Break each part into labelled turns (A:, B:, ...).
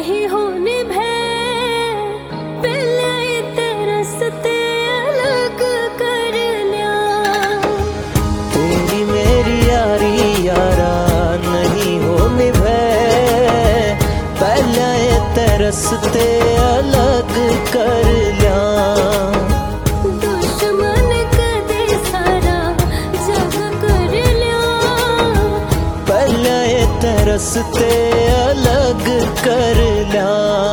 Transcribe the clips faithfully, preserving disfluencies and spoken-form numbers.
A: नहीं होने भय पहले तरसते अलग कर लिया।
B: तेरी मेरी यारी यारा नहीं होने भय पहले तरसते अलग कर लिया।
A: दुश्मन कदे सारा जग कर लिया
B: पहले तरसते अलग कर लिया।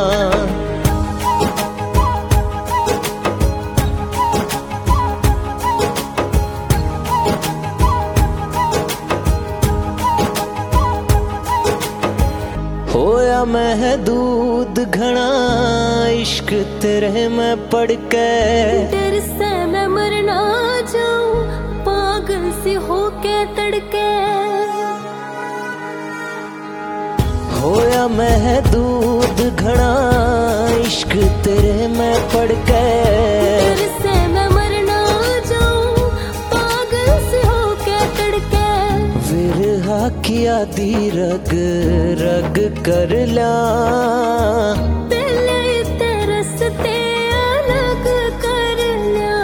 B: होया महदूद घना इश्क तेरे में पड़ के
A: डर से मैं मर ना जाऊं पागल सी होके तड़के।
B: होया महदूद घना इश्क तेरे में पड़ के
A: डर से मैं मर ना जाऊं पागल सी होके तड़के।
B: विरहा की आदि रग रग कर ला
A: पहले तरसते अलग कर लिया।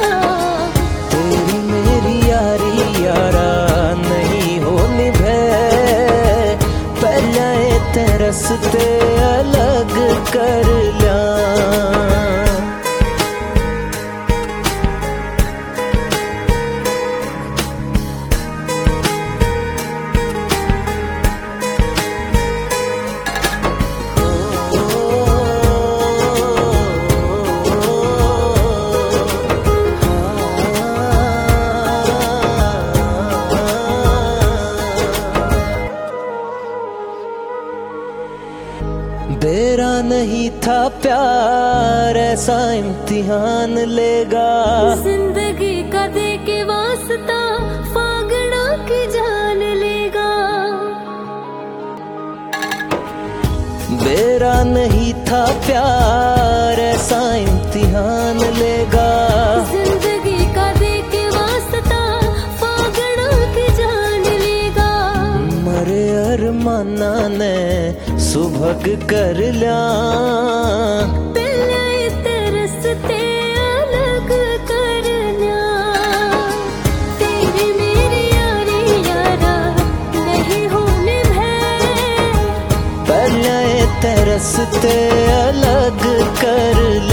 B: तेरी मेरी यारी यारा नहीं होने भय पहले तरसते अलग कर ला। बेरा नहीं था प्यार ऐसा इम्तिहान लेगा।
A: जिंदगी का दे के वास्ता फागड़ा की जान लेगा।
B: बेरा नहीं था प्यार ऐसा इम्तिहान लेगा।
A: जिंदगी का दे के वास्ता फागड़ा की जान लेगा।
B: मरे अरमाना ने सुभग कर लिया
A: पहले तरसते अलग कर लिया। तेरी मेरी यारी यारा नहीं होने भय
B: पहले तरसते अलग कर